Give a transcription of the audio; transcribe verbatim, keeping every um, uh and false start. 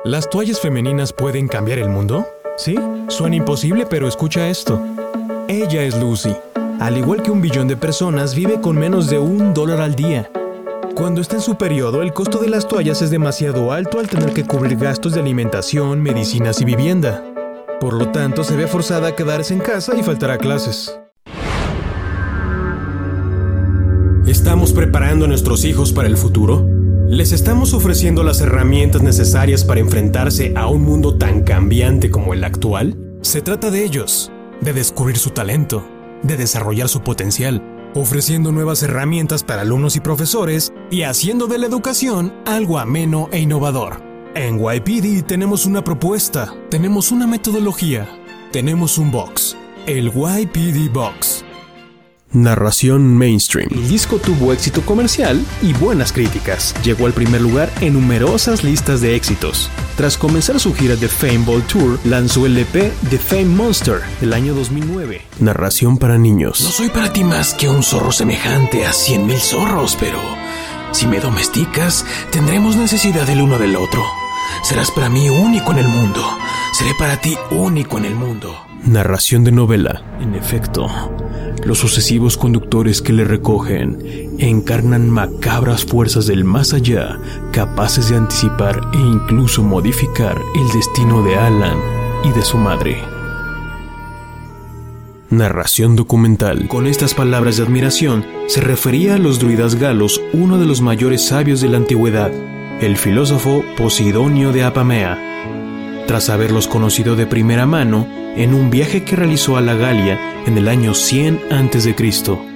¿Las toallas femeninas pueden cambiar el mundo? Sí, suena imposible, pero escucha esto. Ella es Lucy. Al igual que un billón de personas, vive con menos de un dólar al día. Cuando está en su periodo, el costo de las toallas es demasiado alto al tener que cubrir gastos de alimentación, medicinas y vivienda. Por lo tanto, se ve forzada a quedarse en casa y faltar a clases. ¿Estamos preparando a nuestros hijos para el futuro? ¿Les estamos ofreciendo las herramientas necesarias para enfrentarse a un mundo tan cambiante como el actual? Se trata de ellos, de descubrir su talento, de desarrollar su potencial, ofreciendo nuevas herramientas para alumnos y profesores y haciendo de la educación algo ameno e innovador. En Y P D tenemos una propuesta, tenemos una metodología, tenemos un box, el Y P D Box. Narración mainstream. El disco tuvo éxito comercial y buenas críticas. Llegó al primer lugar en numerosas listas de éxitos. Tras comenzar su gira de Fame Ball Tour, lanzó el E P The Fame Monster del año dos mil nueve. Narración para niños. No soy para ti más que un zorro semejante a cien mil zorros, pero si me domesticas, tendremos necesidad el uno del otro. Serás para mí único en el mundo. Seré para ti único en el mundo. Narración de novela. En efecto, los sucesivos conductores que le recogen encarnan macabras fuerzas del más allá, capaces de anticipar e incluso modificar el destino de Alan y de su madre. Narración documental. Con estas palabras de admiración, se refería a los druidas galos, uno de los mayores sabios de la antigüedad, el filósofo Posidonio de Apamea. Tras haberlos conocido de primera mano en un viaje que realizó a la Galia en el año cien antes de Cristo